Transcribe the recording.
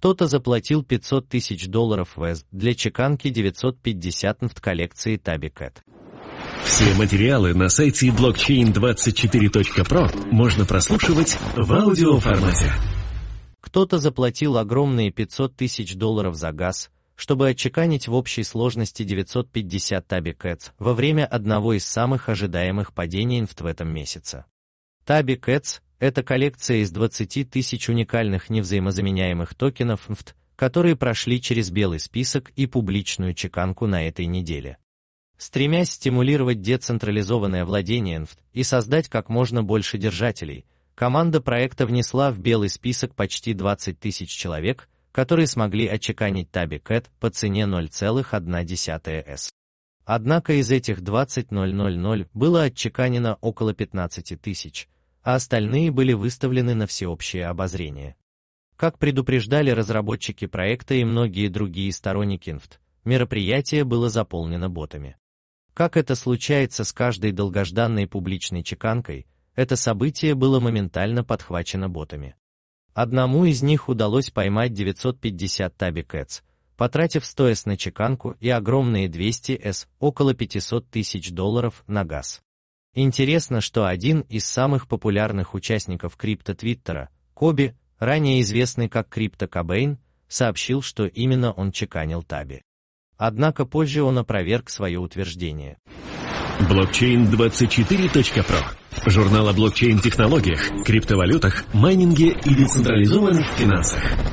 Кто-то заплатил $500 тысяч в ETH для чеканки 950 NFT коллекции TabiCat. Все материалы на сайте blockchain24.pro можно прослушивать в аудиоформате. Кто-то заплатил огромные $500 тысяч за газ, чтобы отчеканить в общей сложности 950 TabiCats во время одного из самых ожидаемых падений NFT в этом месяце. TabiCats — это коллекция из 20 тысяч уникальных невзаимозаменяемых токенов NFT, которые прошли через белый список и публичную чеканку на этой неделе. Стремясь стимулировать децентрализованное владение NFT и создать как можно больше держателей, команда проекта внесла в белый список почти 20 тысяч человек, которые смогли отчеканить TabiCat по цене 0,1 ETH. Однако из этих 20,000 было отчеканено около 15 тысяч, а остальные были выставлены на всеобщее обозрение. Как предупреждали разработчики проекта и многие другие сторонники NFT, мероприятие было заполнено ботами. Как это случается с каждой долгожданной публичной чеканкой, это событие было моментально подхвачено ботами. Одному из них удалось поймать 950 TabiCats, потратив 100 ETH на чеканку и огромные 200 ETH, около $500 тысяч на газ. Интересно, что один из самых популярных участников крипто-твиттера, Коби, ранее известный как Крипто Кобейн, сообщил, что именно он чеканил Таби. Однако позже он опроверг свое утверждение. Blockchain24.pro. Журнал о блокчейн-технологиях, криптовалютах, майнинге и децентрализованных финансах.